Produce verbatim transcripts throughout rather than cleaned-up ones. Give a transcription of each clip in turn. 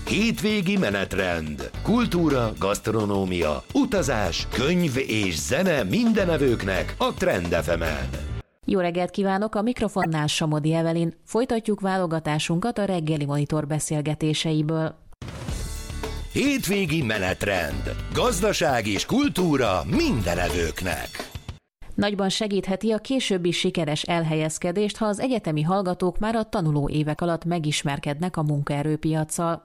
Hétvégi menetrend. Kultúra, gasztronómia, utazás, könyv és zene mindenevőknek a Trend ef emen. Jó reggelt kívánok, a mikrofonnál Somodi Evelyn. Folytatjuk válogatásunkat a reggeli monitor beszélgetéseiből. Hétvégi menetrend. Gazdaság és kultúra mindenevőknek. Nagyban segítheti a későbbi sikeres elhelyezkedést, ha az egyetemi hallgatók már a tanuló évek alatt megismerkednek a munkaerőpiaccal.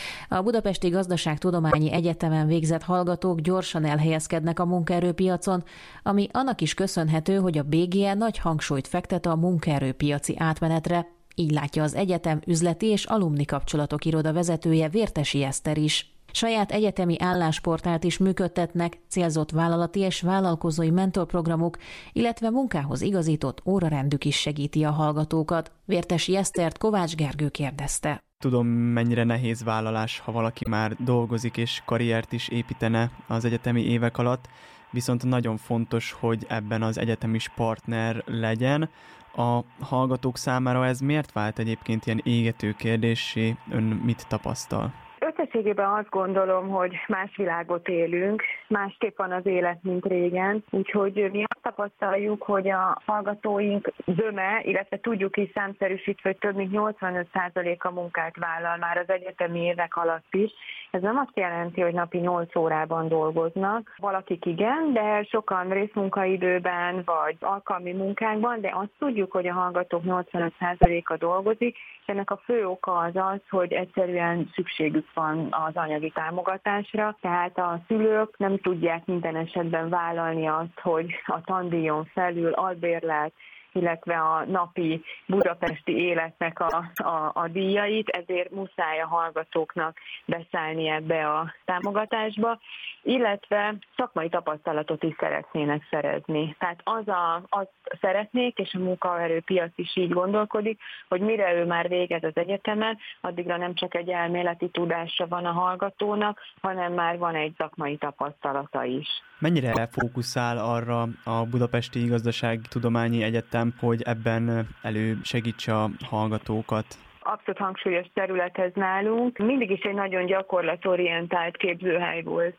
A Budapesti Gazdaságtudományi Egyetemen végzett hallgatók gyorsan elhelyezkednek a munkaerőpiacon, ami annak is köszönhető, hogy a bé gé e nagy hangsúlyt fektet a munkaerőpiaci átmenetre. Így látja az egyetem üzleti és alumni kapcsolatok iroda vezetője, Vértesi Eszter is. Saját egyetemi állásportált is működtetnek, célzott vállalati és vállalkozói mentorprogramok, illetve munkához igazított órarendük is segíti a hallgatókat. Vértesi Esztert Kovács Gergő kérdezte. Tudom, mennyire nehéz vállalás, ha valaki már dolgozik és karriert is építene az egyetemi évek alatt, viszont nagyon fontos, hogy ebben az egyetemis partner legyen. A hallgatók számára ez miért vált egyébként ilyen égető kérdéssé? Ön mit tapasztal? Összességében azt gondolom, hogy más világot élünk, másképp van az élet, mint régen, úgyhogy mi azt tapasztaljuk, hogy a hallgatóink zöme, illetve tudjuk is számszerűsítve, hogy több mint nyolcvanöt százaléka munkát vállal már az egyetemi évek alatt is. Ez nem azt jelenti, hogy napi nyolc órában dolgoznak. Valakik igen, de sokan részmunkaidőben vagy alkalmi munkákban, de azt tudjuk, hogy a hallgatók nyolcvanöt százaléka dolgozik, és ennek a fő oka az az, hogy egyszerűen szükségük van az anyagi támogatásra, tehát a szülők nem tudják minden esetben vállalni azt, hogy a tandíjon felül albérlet, illetve a napi budapesti életnek a, a, a díjait, ezért muszáj a hallgatóknak beszállni ebbe a támogatásba, illetve szakmai tapasztalatot is szeretnének szerezni. Tehát az a, azt szeretnék, és a munkaerőpiac is így gondolkodik, hogy mire ő már végez az egyetemen, addigra nem csak egy elméleti tudása van a hallgatónak, hanem már van egy szakmai tapasztalata is. Mennyire fókuszál arra a Budapesti Gazdaságtudományi Egyetem, hogy ebben elősegítse a hallgatókat? Abszolút hangsúlyos terület ez nálunk. Mindig is egy nagyon gyakorlatorientált képzőhely volt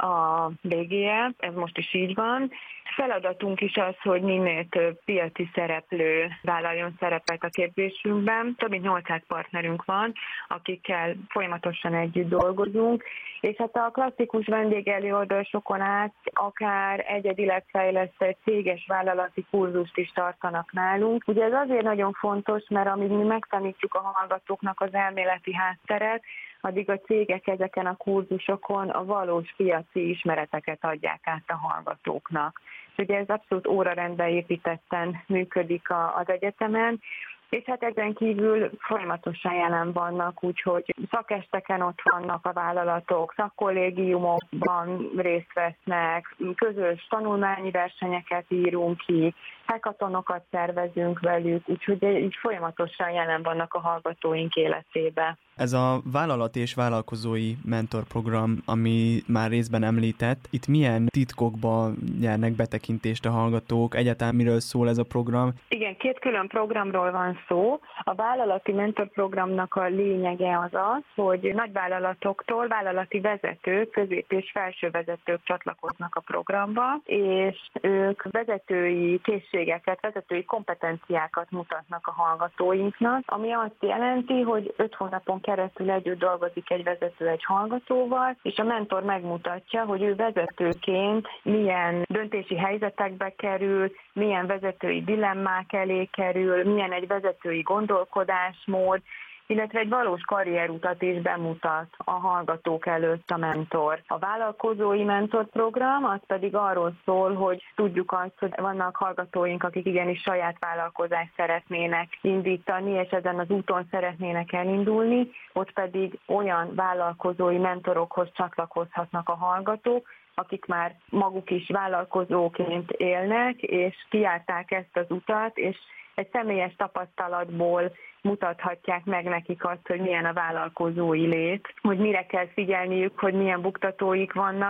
a bé gé e, ez most is így van. Feladatunk is az, hogy minél több piaci szereplő vállaljon szerepet a képzésünkben. Több mint nyolcszáz partnerünk van, akikkel folyamatosan együtt dolgozunk, és hát a klasszikus vendégelőadásokon át akár egyedileg fejlesztett céges vállalati kurzust is tartanak nálunk. Ugye ez azért nagyon fontos, mert amíg mi megtanítjuk a hallgatóknak az elméleti hátteret, addig a cégek ezeken a kurzusokon a valós piaci ismereteket adják át a hallgatóknak. Ugye ez abszolút órarendbe építetten működik az egyetemen, és hát ezen kívül folyamatosan jelen vannak, úgyhogy szakesteken ott vannak a vállalatok, szakkollégiumokban részt vesznek, közös tanulmányi versenyeket írunk ki, hackathonokat szervezünk velük, úgyhogy így folyamatosan jelen vannak a hallgatóink életében. Ez a vállalati és vállalkozói mentorprogram, ami már részben említett, itt milyen titkokba nyernek betekintést a hallgatók? Egyáltalán miről szól ez a program? Igen, két külön programról van szó. A vállalati mentorprogramnak a lényege az az, hogy nagyvállalatoktól vállalati vezetők, közép- és felső vezetők csatlakoznak a programba, és ők vezetői készségeket, vezetői kompetenciákat mutatnak a hallgatóinknak, ami azt jelenti, hogy öt hónapon keresztül együtt dolgozik egy vezető egy hallgatóval, és a mentor megmutatja, hogy ő vezetőként milyen döntési helyzetekbe kerül, milyen vezetői dilemmák elé kerül, milyen egy vezetői gondolkodásmód, illetve egy valós karrierutat is bemutat a hallgatók előtt a mentor. A vállalkozói mentorprogram az pedig arról szól, hogy tudjuk azt, hogy vannak hallgatóink, akik igenis saját vállalkozást szeretnének indítani, és ezen az úton szeretnének elindulni, ott pedig olyan vállalkozói mentorokhoz csatlakozhatnak a hallgatók, akik már maguk is vállalkozóként élnek, és kijárták ezt az utat, és egy személyes tapasztalatból mutathatják meg nekik azt, hogy milyen a vállalkozói lét, hogy mire kell figyelniük, hogy milyen buktatóik vannak,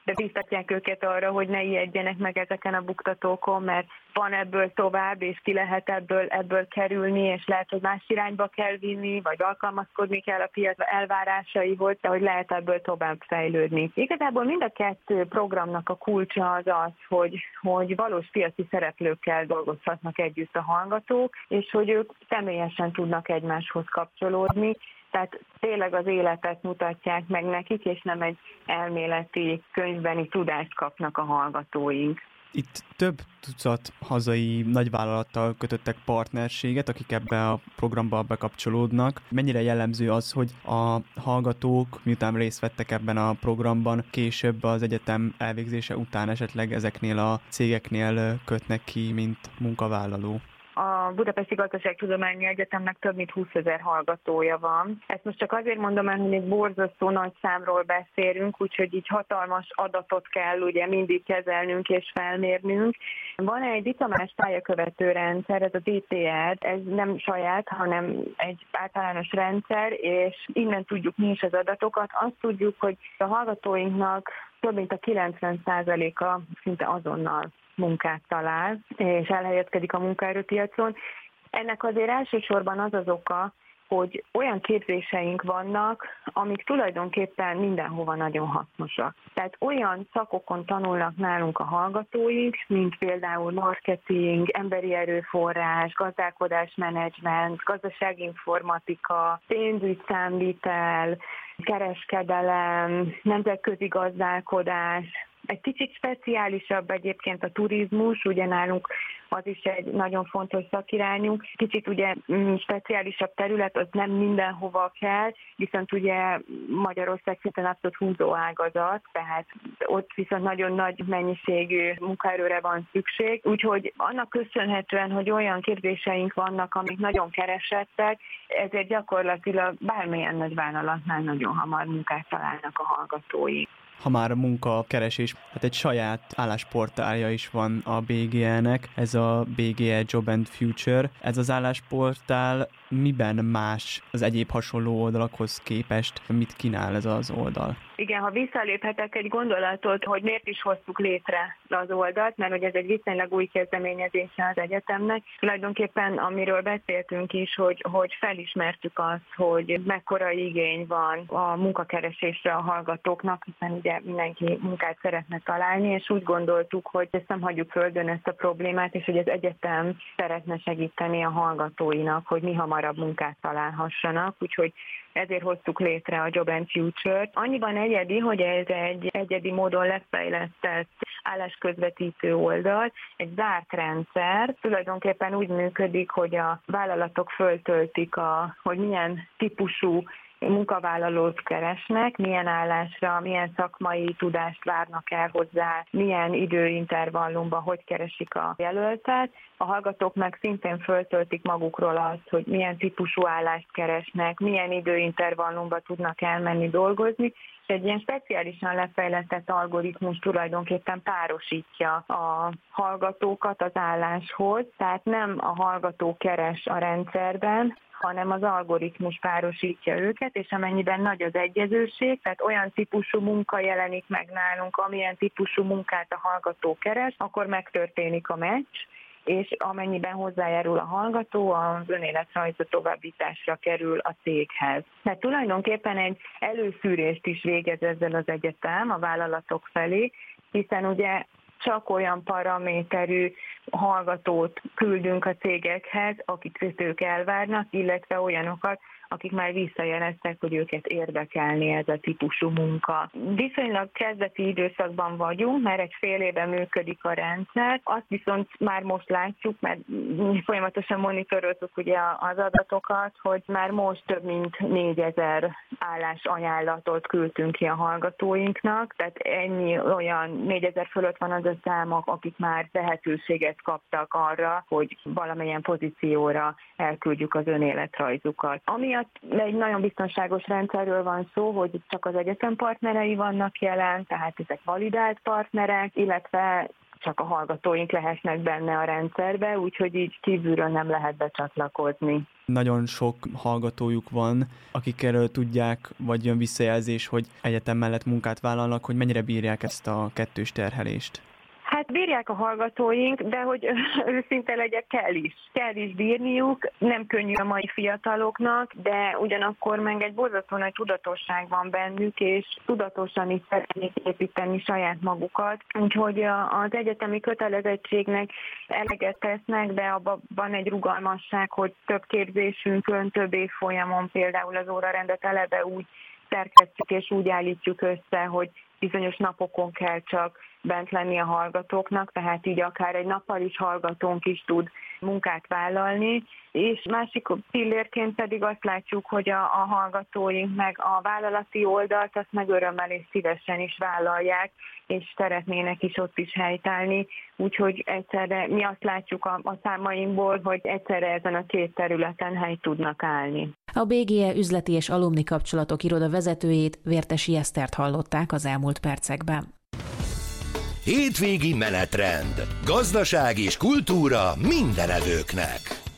de biztatják őket arra, hogy ne ijedjenek meg ezeken a buktatókon, mert van ebből tovább, és ki lehet ebből, ebből kerülni, és lehet, hogy más irányba kell vinni, vagy alkalmazkodni kell a piac elvárásaihoz, de hogy lehet ebből tovább fejlődni. Igazából mind a kettő programnak a kulcsa az az, hogy, hogy valós piaci szereplőkkel dolgozhatnak együtt a hallgatók, és hogy ők személyesen tudnak egymáshoz kapcsolódni, tehát tényleg az életet mutatják meg nekik, és nem egy elméleti, könyvbeni tudást kapnak a hallgatóink. Itt több tucat hazai nagyvállalattal kötöttek partnerséget, akik ebbe a programba bekapcsolódnak. Mennyire jellemző az, hogy a hallgatók, miután részt vettek ebben a programban, később az egyetem elvégzése után esetleg ezeknél a cégeknél kötnek ki, mint munkavállaló? A Budapesti Gazdaságtudományi Egyetemnek több mint húszezer hallgatója van. Ezt most csak azért mondom, mert egy borzasztó nagy számról beszélünk, úgyhogy így hatalmas adatot kell ugye mindig kezelnünk és felmérnünk. Van egy diplomás pályakövető rendszer, ez a dé té er, ez nem saját, hanem egy általános rendszer, és innen tudjuk mi is az adatokat. Azt tudjuk, hogy a hallgatóinknak több mint a kilencven százaléka szinte azonnal munkát talál, és elhelyezkedik a munkaerőpiacon. Ennek azért elsősorban az az oka, hogy olyan képzéseink vannak, amik tulajdonképpen mindenhova nagyon hasznosak. Tehát olyan szakokon tanulnak nálunk a hallgatóink, mint például marketing, emberi erőforrás, gazdálkodásmenedzsment, gazdaságinformatika, pénzügyszámvitel, kereskedelem, nemzetközi gazdálkodás. Egy kicsit speciálisabb egyébként a turizmus, ugye nálunk az is egy nagyon fontos szakirányunk. Kicsit ugye speciálisabb terület, az nem mindenhova kell, viszont ugye Magyarország szinten abszolút húzó ágazat, tehát ott viszont nagyon nagy mennyiségű munkaerőre van szükség. Úgyhogy annak köszönhetően, hogy olyan képzéseink vannak, amik nagyon keresettek, ezért gyakorlatilag bármilyen nagy vállalatnál nagyon hamar munkát találnak a hallgatói. Ha már a munkakeresés, hát egy saját állásportálja is van a bé gé é-nek, ez a bé gé é Job and Future. Ez az állásportál miben más az egyéb hasonló oldalakhoz képest? Mit kínál ez az oldal? Igen, ha visszaléphetek egy gondolatot, hogy miért is hoztuk létre az oldalt, mert hogy ez egy viszonylag új kezdeményezése az egyetemnek. Tulajdonképpen amiről beszéltünk is, hogy, hogy felismertük azt, hogy mekkora igény van a munkakeresésre a hallgatóknak, hiszen ugye mindenki munkát szeretne találni, és úgy gondoltuk, hogy ezt nem hagyjuk földön ezt a problémát, és hogy az egyetem szeretne segíteni a hallgatóinak, hogy mi hamarabb munkát találhassanak, úgyhogy ezért hoztuk létre a Job and Future-t. Annyiban egyedi, hogy ez egy egyedi módon lefejlesztett állásközvetítő oldal, egy zárt rendszer. Tulajdonképpen úgy működik, hogy a vállalatok föltöltik, a, hogy milyen típusú munkavállalót keresnek, milyen állásra, milyen szakmai tudást várnak el hozzá, milyen időintervallumban, hogy keresik a jelöltet. A hallgatók meg szintén föltöltik magukról azt, hogy milyen típusú állást keresnek, milyen időintervallumban tudnak elmenni dolgozni, és egy ilyen speciálisan lefejlesztett algoritmus tulajdonképpen párosítja a hallgatókat az álláshoz, tehát nem a hallgató keres a rendszerben, hanem az algoritmus párosítja őket, és amennyiben nagy az egyezőség, tehát olyan típusú munka jelenik meg nálunk, amilyen típusú munkát a hallgató keres, akkor megtörténik a meccs, és amennyiben hozzájárul a hallgató, az önéletrajza továbbításra kerül a céghez. Tehát tulajdonképpen egy előszűrést is végez ezzel az egyetem a vállalatok felé, hiszen ugye csak olyan paraméterű hallgatót küldünk a cégekhez, akik ők elvárnak, illetve olyanokat, akik már visszajeleztek, hogy őket érdekelni ez a típusú munka. Viszonylag kezdeti időszakban vagyunk, mert egy fél éve működik a rendszer. Azt viszont már most látjuk, mert folyamatosan monitorozunk ugye az adatokat, hogy már most több mint négyezer állásajánlatot küldtünk ki a hallgatóinknak, tehát ennyi olyan négyezer fölött van az a számok, akik már lehetőséget kaptak arra, hogy valamilyen pozícióra elküldjük az önéletrajzukat. Ami egy nagyon biztonságos rendszerről van szó, hogy csak az egyetem partnerei vannak jelen, tehát ezek validált partnerek, illetve csak a hallgatóink lehetnek benne a rendszerbe, úgyhogy így kívülről nem lehet becsatlakozni. Nagyon sok hallgatójuk van, akikről tudják, vagy jön visszajelzés, hogy egyetem mellett munkát vállalnak, hogy mennyire bírják ezt a kettős terhelést. Hát bírják a hallgatóink, de hogy őszinte legyek, kell is. Kell is bírniuk, nem könnyű a mai fiataloknak, de ugyanakkor meg egy borzasztó nagy tudatosság van bennük, és tudatosan is szeretnék építeni saját magukat. Úgyhogy az egyetemi kötelezettségnek eleget tesznek, de abban van egy rugalmasság, hogy több képzésünkön, több évfolyamon például az órarendet eleve úgy szerkesztjük és úgy állítjuk össze, hogy bizonyos napokon kell csak bent lenni a hallgatóknak, tehát így akár egy nappal is hallgatónk is tud munkát vállalni, és másik pillérként pedig azt látjuk, hogy a, a hallgatóink meg a vállalati oldalt azt meg örömmel és szívesen is vállalják, és szeretnének is ott is helytállni, úgyhogy egyszerre mi azt látjuk a, a számainkból, hogy egyszerre ezen a két területen helyt tudnak állni. A bé gé e üzleti és alumni kapcsolatok iroda vezetőjét, Vértesi Esztert hallották az elmúlt percekben. Hétvégi menetrend. Gazdaság és kultúra mindenevőknek.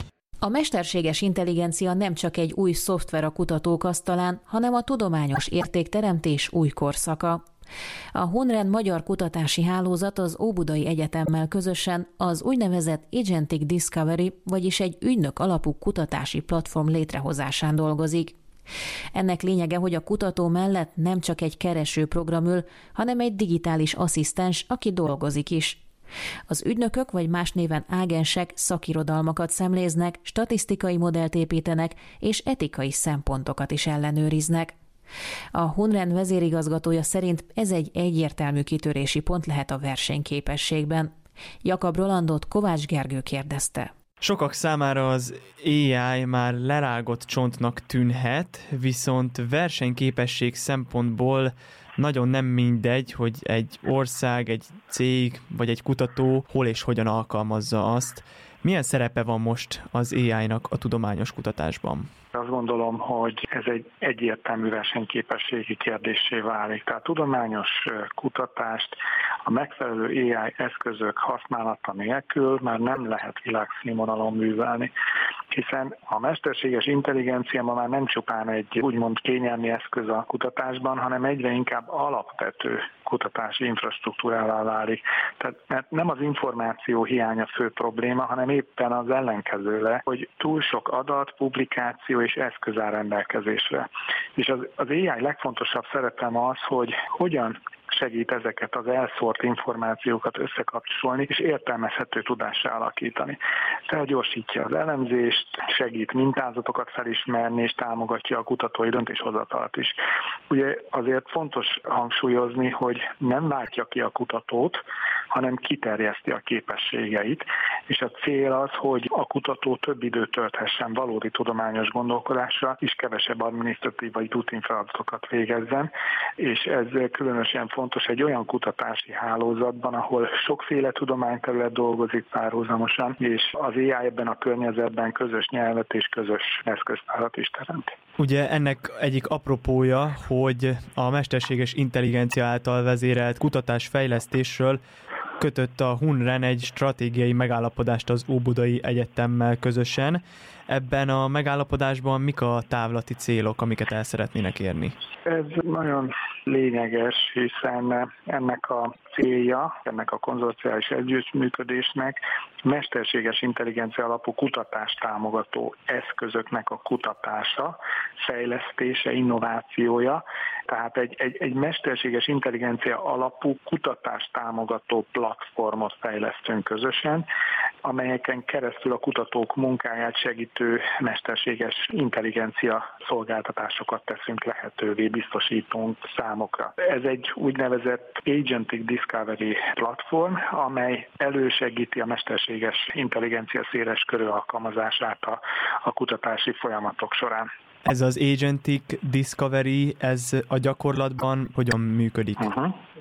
A mesterséges intelligencia nem csak egy új szoftver a kutatók asztalán, hanem a tudományos értékteremtés új korszaka. A Hunren Magyar Kutatási Hálózat az Óbudai Egyetemmel közösen az úgynevezett Agentic Discovery, vagyis egy ügynök alapú kutatási platform létrehozásán dolgozik. Ennek lényege, hogy a kutató mellett nem csak egy keresőprogram ül, hanem egy digitális asszisztens, aki dolgozik is. Az ügynökök vagy más néven ágensek szakirodalmakat szemléznek, statisztikai modellt építenek és etikai szempontokat is ellenőriznek. A Hunren vezérigazgatója szerint ez egy egyértelmű kitörési pont lehet a versenyképességben. Jakab Rolandot Kovács Gergő kérdezte. Sokak számára az á i már lerágott csontnak tűnhet, viszont versenyképesség szempontból nagyon nem mindegy, hogy egy ország, egy cég vagy egy kutató hol és hogyan alkalmazza azt. Milyen szerepe van most az á i-nak a tudományos kutatásban? Azt gondolom, hogy ez egy egyértelmű versenyképességi kérdéssé válik. Tehát tudományos kutatást a megfelelő á i eszközök használata nélkül már nem lehet világszínvonalon művelni, hiszen a mesterséges intelligencia ma már nem csupán egy úgymond kényelmi eszköz a kutatásban, hanem egyre inkább alapvető kutatási infrastruktúrává válik. Tehát mert nem az információ hiánya fő probléma, hanem éppen az ellenkezőle, hogy túl sok adat, publikáció és eszköz áll rendelkezésre. És az, az á i legfontosabb szerepe az, hogy hogyan segít ezeket az elszórt információkat összekapcsolni, és értelmezhető tudássá alakítani. Felgyorsítja az elemzést, segít mintázatokat felismerni, és támogatja a kutatói döntéshozatalt is. Ugye azért fontos hangsúlyozni, hogy nem váltja ki a kutatót, hanem kiterjeszti a képességeit, és a cél az, hogy a kutató több időt tölthessen valódi tudományos gondolkodásra, és kevesebb adminisztratív vagy rutin feladatokat végezzen, és ez különösen fontos egy olyan kutatási hálózatban, ahol sokféle tudományterület dolgozik párhuzamosan, és az á i ebben a környezetben közös nyelvet és közös eszköztárat is teremt. Ugye ennek egyik apropója, hogy a mesterséges intelligencia által vezérelt kutatásfejlesztésről kötött a Hunren egy stratégiai megállapodást az Óbudai Egyetemmel közösen. Ebben a megállapodásban mik a távlati célok, amiket el szeretnének érni? Ez nagyon lényeges, hiszen ennek a célja, ennek a konzorciális együttműködésnek mesterséges intelligencia alapú kutatást támogató eszközöknek a kutatása, fejlesztése, innovációja, tehát egy, egy, egy mesterséges intelligencia alapú kutatást támogató platformot fejlesztünk közösen, amelyeken keresztül a kutatók munkáját segítő mesterséges intelligencia szolgáltatásokat teszünk lehetővé, biztosítunk számokra. Ez egy úgynevezett Agentic Discovery platform, amely elősegíti a mesterséges intelligencia széles körű alkalmazását a, a kutatási folyamatok során. Ez az Agentic Discovery, ez a gyakorlatban hogyan működik? Uh-huh.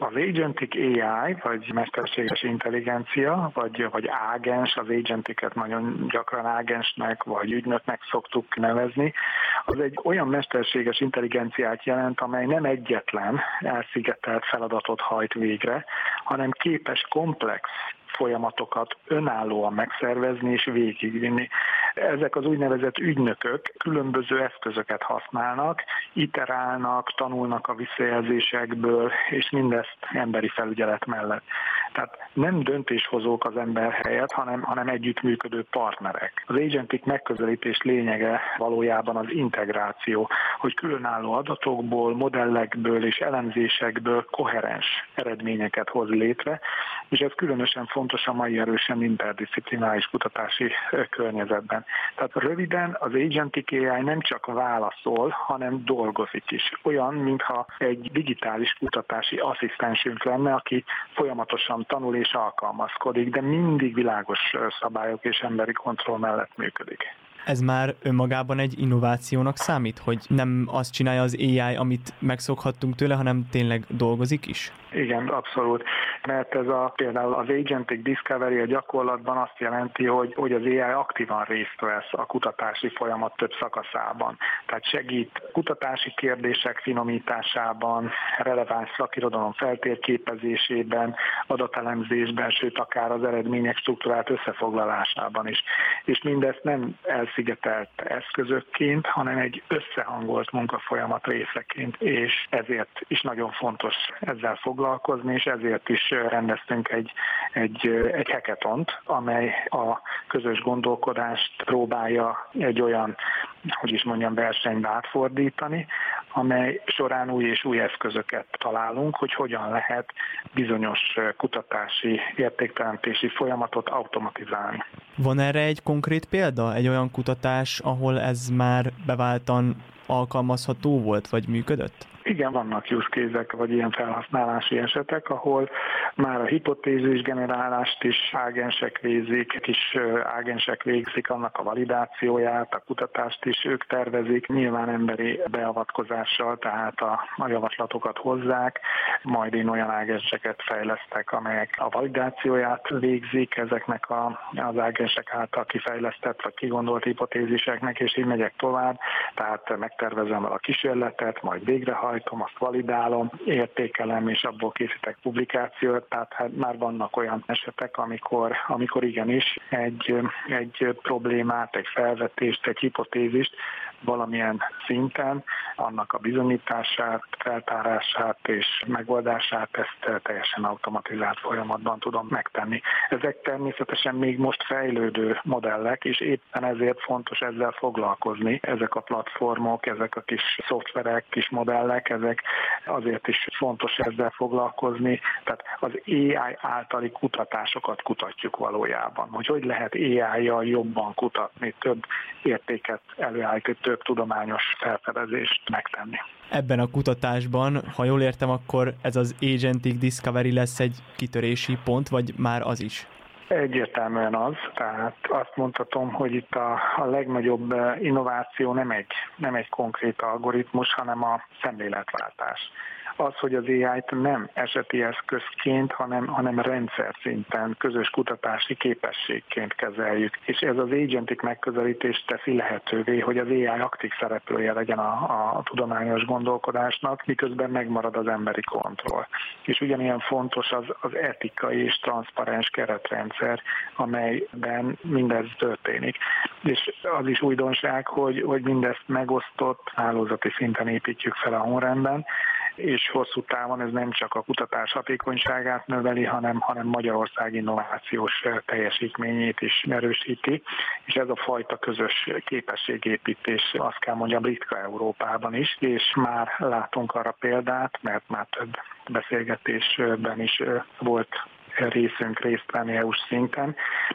Az agentic á i, vagy mesterséges intelligencia, vagy, vagy ágens, az agentiket nagyon gyakran ágensnek, vagy ügynöknek szoktuk nevezni, az egy olyan mesterséges intelligenciát jelent, amely nem egyetlen elszigetelt feladatot hajt végre, hanem képes komplex folyamatokat önállóan megszervezni és végigvinni. Ezek az úgynevezett ügynökök különböző eszközöket használnak, iterálnak, tanulnak a visszajelzésekből, és mindezt emberi felügyelet mellett. Tehát nem döntéshozók az ember helyett, hanem, hanem együttműködő partnerek. Az agentic megközelítés lényege valójában az integráció, hogy különálló adatokból, modellekből és elemzésekből koherens eredményeket hoz létre, és ez különösen fontos a mai erősen interdisziplináris kutatási környezetben. Tehát röviden az agentic á i nem csak válaszol, hanem dolgozik is. Olyan, mintha egy digitális kutatási asszisztensünk lenne, aki folyamatosan tanul és alkalmazkodik, de mindig világos szabályok és emberi kontroll mellett működik. Ez már önmagában egy innovációnak számít, hogy nem azt csinálja az á i, amit megszokhattunk tőle, hanem tényleg dolgozik is? Igen, abszolút. Mert ez a, például az Agentic Discovery a gyakorlatban azt jelenti, hogy, hogy az á i aktívan részt vesz a kutatási folyamat több szakaszában. Tehát segít kutatási kérdések finomításában, releváns szakirodalom feltérképezésében, adatelemzésben, sőt akár az eredmények struktúrált összefoglalásában is. És mindezt nem elszigetelt eszközökként, hanem egy összehangolt munkafolyamat részeként, és ezért is nagyon fontos ezzel foglalkozni, és ezért is rendeztünk egy, egy, egy hackathont, amely a közös gondolkodást próbálja egy olyan, hogy is mondjam, versenybe átfordítani, amely során új és új eszközöket találunk, hogy hogyan lehet bizonyos kutatási, értékteremtési folyamatot automatizálni. Van erre egy konkrét példa? Egy olyan kutatás, ahol ez már beváltan alkalmazható volt, vagy működött? Igen, vannak use case-ek, vagy ilyen felhasználási esetek, ahol már a hipotézis generálást is ágensek végzik, kis ágensek végzik annak a validációját, a kutatást is ők tervezik, nyilván emberi beavatkozással, tehát a, a javaslatokat hozzák, majd én olyan ágenseket fejlesztek, amelyek a validációját végzik ezeknek a, az ágensek által kifejlesztett vagy kigondolt hipotéziseknek, és így megyek tovább, tehát megtervezem el a kísérletet, majd végrehajtom, azt validálom, értékelem, és abból készítek publikációt, tehát hát már vannak olyan esetek, amikor, amikor igenis egy, egy problémát, egy felvetést, egy hipotézist valamilyen szinten, annak a bizonyítását, feltárását és megoldását ezt teljesen automatizált folyamatban tudom megtenni. Ezek természetesen még most fejlődő modellek, és éppen ezért fontos ezzel foglalkozni. Ezek a platformok, ezek a kis szoftverek, kis modellek, ezek azért is fontos ezzel foglalkozni. Tehát az á i általi kutatásokat kutatjuk valójában, hogy hogy lehet á i-jal jobban kutatni, több értéket előállítani, több tudományos felfedezést megtenni. Ebben a kutatásban, ha jól értem, akkor ez az Agentic Discovery lesz egy kitörési pont, vagy már az is? Egyértelműen az, tehát azt mondhatom, hogy itt a, a legnagyobb innováció nem egy, nem egy konkrét algoritmus, hanem a szemléletváltás. Az, hogy az á i-t nem eseti eszközként, hanem, hanem rendszer szinten, közös kutatási képességként kezeljük. És ez az agentic megközelítés teszi lehetővé, hogy az á i aktív szereplője legyen a, a tudományos gondolkodásnak, miközben megmarad az emberi kontroll. És ugyanilyen fontos az, az etikai és transzparens keretrendszer, amelyben mindez történik. És az is újdonság, hogy, hogy mindezt megosztott, hálózati szinten építjük fel a honrendben, és hosszú távon ez nem csak a kutatás hatékonyságát növeli, hanem, hanem Magyarország innovációs teljesítményét is erősíti, és ez a fajta közös képességépítés, azt kell mondjam, ritka Európában is, és már látunk arra példát, mert már több beszélgetésben is volt részünk részt venni é u-s szinten,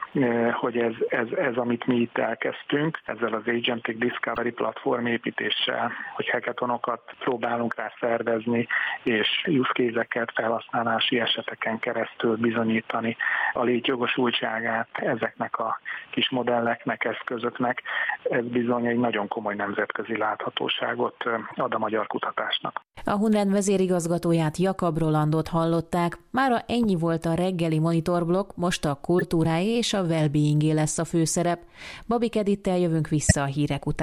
hogy ez, ez, ez, amit mi itt elkezdtünk, ezzel az Agentic Discovery platform építéssel, hogy hackathonokat próbálunk rá szervezni, és use case-eket felhasználási eseteken keresztül bizonyítani a létjogosultságát ezeknek a kis modelleknek, eszközöknek. Ez bizony egy nagyon komoly nemzetközi láthatóságot ad a magyar kutatásnak. A Hunrend vezérigazgatóját, Jakab Rolandot hallották. Mára ennyi volt a reggeli monitorblokk, most a kultúráé és a well-beingé lesz a főszerep. Babik Edittel jövünk vissza a hírek után.